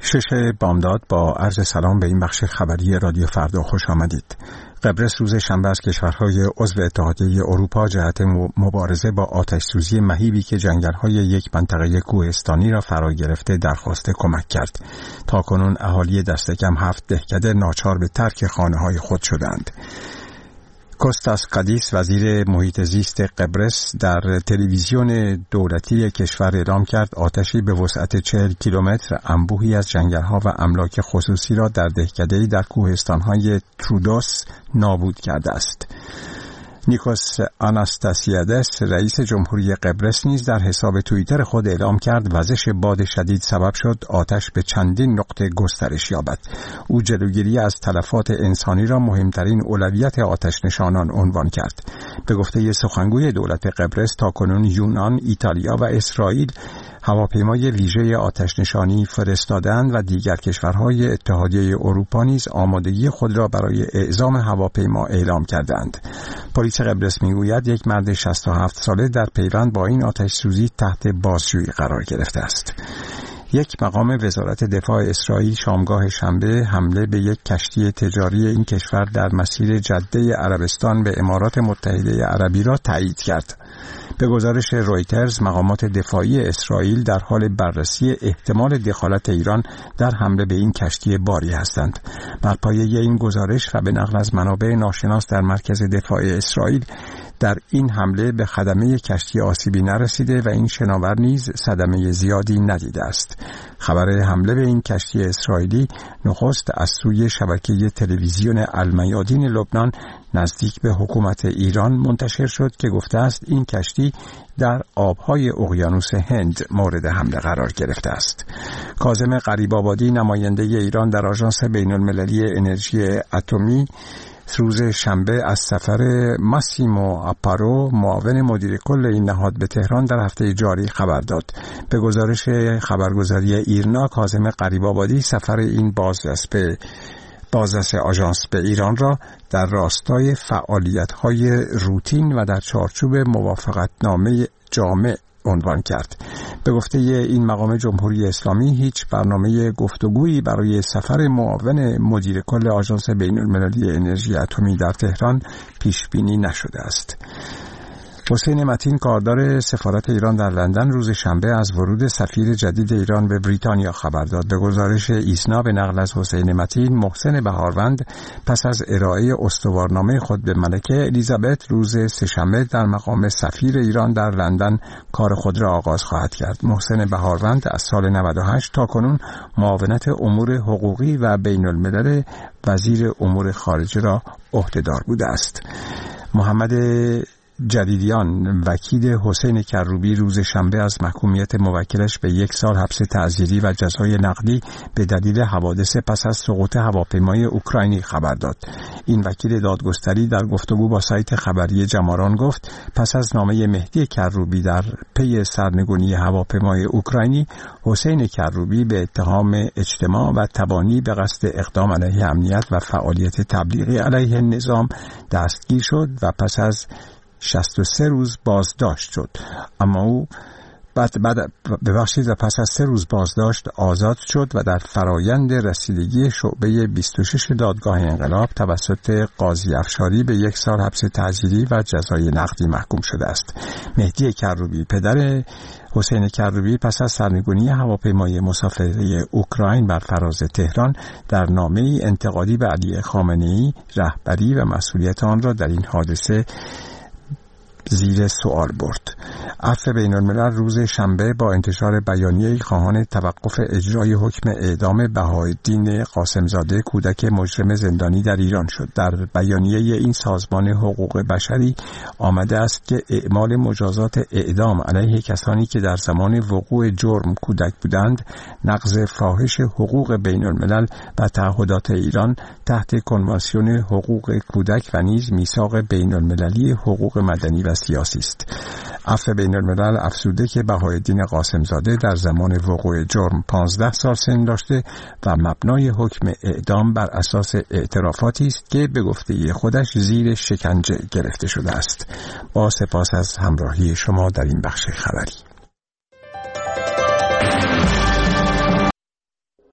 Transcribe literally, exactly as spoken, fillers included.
شش بامداد با عرض سلام به این بخش خبری رادیو فردا خوش آمدید. قبرس روز شنبه از کشورهای عضو اتحادیه اروپا جهت مبارزه با آتش‌سوزی مهیبی که جنگل‌های یک منطقه کوهستانی را فرا گرفته درخواست کمک کرد. تاکنون اهالی دست کم هفت دهکده ناچار به ترک خانه‌های خود شدند. کوستاس قادیس وزیر محیط زیست قبرس در تلویزیون دولتی کشور اعلام کرد آتشی به وسعت چهل کیلومتر انبوهی از جنگل‌ها و املاک خصوصی را در دهکده‌ای در کوهستان‌های ترودوس نابود کرده است. نیکوس آناستاسیادس رئیس جمهوری قبرس نیز در حساب توییتر خود اعلام کرد وزش باد شدید سبب شد آتش به چندین نقطه گسترش یابد. او جلوگیری از تلفات انسانی را مهمترین اولویت آتش نشانان عنوان کرد. به گفته سخنگوی دولت قبرس تاکنون یونان، ایتالیا و اسرائیل هواپیمای ویژه آتش نشانی فرستادند و دیگر کشورهای اتحادیه اروپا نیز آمادگی خود را برای اعزام هواپیما اعلام کردند. پلیس قبرس میگوید یک مرد شصت و هفت ساله در پیوند با این آتش سوزی تحت بازجویی قرار گرفته است. یک مقام وزارت دفاع اسرائیل شامگاه شنبه حمله به یک کشتی تجاری این کشور در مسیر جده عربستان به امارات متحده عربی را تایید کرد. به گزارش رویترز مقامات دفاعی اسرائیل در حال بررسی احتمال دخالت ایران در حمله به این کشتی باری هستند. بر پایه این گزارش و به نقل از منابع ناشناس در مرکز دفاع اسرائیل در این حمله به خدمه کشتی آسیبی نرسیده و این شناور نیز صدمه زیادی ندیده است. خبر حمله به این کشتی اسرائیلی نخست از سوی شبکه تلویزیون المیادین لبنان نزدیک به حکومت ایران منتشر شد که گفته است این کشتی در آبهای اقیانوس هند مورد حمله قرار گرفته است. کاظم غریب‌آبادی نماینده ایران در آژانس بین‌المللی انرژی اتمی روز شنبه از سفر ماسیمو آپارو معاون مدیر کل این نهاد به تهران در هفته جاری خبر داد. به گزارش خبرگزاری ایرنا کاظم غریب‌آبادی سفر این بازرس به بازرس آژانس به ایران را در راستای فعالیت‌های روتین و در چارچوب موافقتنامه جامع عنوان کرد. به گفته این مقام جمهوری اسلامی هیچ برنامه گفتگویی برای سفر معاون مدیر کل آژانس بین‌المللی انرژی اتمی در تهران پیش بینی نشده است. حسین متین کاردار سفارت ایران در لندن روز شنبه از ورود سفیر جدید ایران به بریتانیا خبر داد. به گزارش ایسنا به نقل از حسین متین، محسن بهاروند پس از ارائه استوارنامه خود به ملکه الیزابت روز سه‌شنبه در مقام سفیر ایران در لندن کار خود را آغاز خواهد کرد. محسن بهاروند از سال نود و هشت تا کنون معاونت امور حقوقی و بین‌الملل وزیر امور خارجه را عهدهدار بوده است. محمد جدیدیان وکیل حسین کروبی روز شنبه از محکومیت موکلش به یک سال حبس تعزیری و جزای نقدی به دلیل حوادث پس از سقوط هواپیمای اوکراینی خبر داد. این وکیل دادگستری در گفتگو با سایت خبری جماران گفت پس از نامه مهدی کروبی در پی سرنگونی هواپیمای اوکراینی، حسین کروبی به اتهام اجتماع و تبانی به قصد اقدام علیه امنیت و فعالیت تبلیغی علیه نظام دستگیر شد و پس از شصت و سه روز بازداشت شد. اما او بعد بعد ببخشید و پس از سه روز بازداشت آزاد شد و در فرایند رسیدگی شعبه بیست و شش دادگاه انقلاب توسط قاضی افشاری به یک سال حبس تعزیری و جزای نقدی محکوم شده است. مهدی کروبی پدر حسین کروبی پس از سرنگونی هواپیمای مسافرتی اوکراین بر فراز تهران در نامه‌ای انتقادی به علی خامنه‌ای رهبری و مسئولیت آن را در این حادثه زیر سوال برد. عفو بین‌الملل روز شنبه با انتشار بیانیه‌ای خواهان توقف اجرای حکم اعدام بهاءالدین قاسمزاده کودک مجرم زندانی در ایران شد. در بیانیه این سازمان حقوق بشری آمده است که اعمال مجازات اعدام علیه کسانی که در زمان وقوع جرم کودک بودند نقض فاحش حقوق بین‌الملل و تعهدات ایران تحت کنوانسیون حقوق کودک و نیز میثاق بین‌المللی حقوق مدنی و سیاسی است. عفو بین‌الملل افزوده که بهاءالدین قاسمزاده در زمان وقوع جرم پانزده سال سن داشته و مبنای حکم اعدام بر اساس اعترافاتی است که به گفته خودش زیر شکنجه گرفته شده است. با سپاس از همراهی شما در این بخش خبری.